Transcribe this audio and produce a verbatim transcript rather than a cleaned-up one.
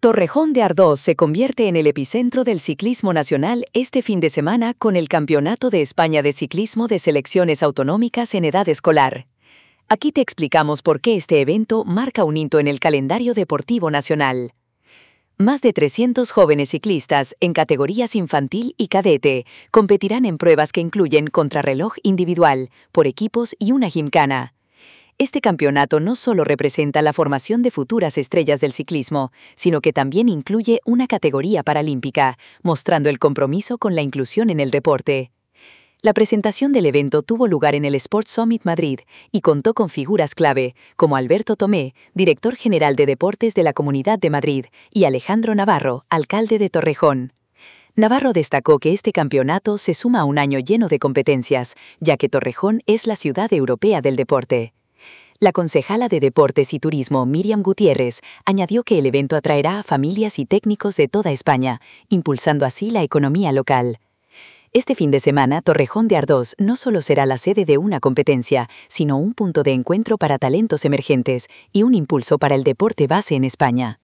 Torrejón de Ardoz se convierte en el epicentro del ciclismo nacional este fin de semana con el Campeonato de España de Ciclismo de Selecciones Autonómicas en Edad Escolar. Aquí te explicamos por qué este evento marca un hito en el calendario deportivo nacional. Más de trescientos jóvenes ciclistas en categorías infantil y cadete competirán en pruebas que incluyen contrarreloj individual, por equipos y una gimcana. Este campeonato no solo representa la formación de futuras estrellas del ciclismo, sino que también incluye una categoría paralímpica, mostrando el compromiso con la inclusión en el deporte. La presentación del evento tuvo lugar en el Sport Summit Madrid y contó con figuras clave, como Alberto Tomé, director general de deportes de la Comunidad de Madrid, y Alejandro Navarro, alcalde de Torrejón. Navarro destacó que este campeonato se suma a un año lleno de competencias, ya que Torrejón es la ciudad europea del deporte. La concejala de Deportes y Turismo, Miriam Gutiérrez, añadió que el evento atraerá a familias y técnicos de toda España, impulsando así la economía local. Este fin de semana, Torrejón de Ardoz no solo será la sede de una competencia, sino un punto de encuentro para talentos emergentes y un impulso para el deporte base en España.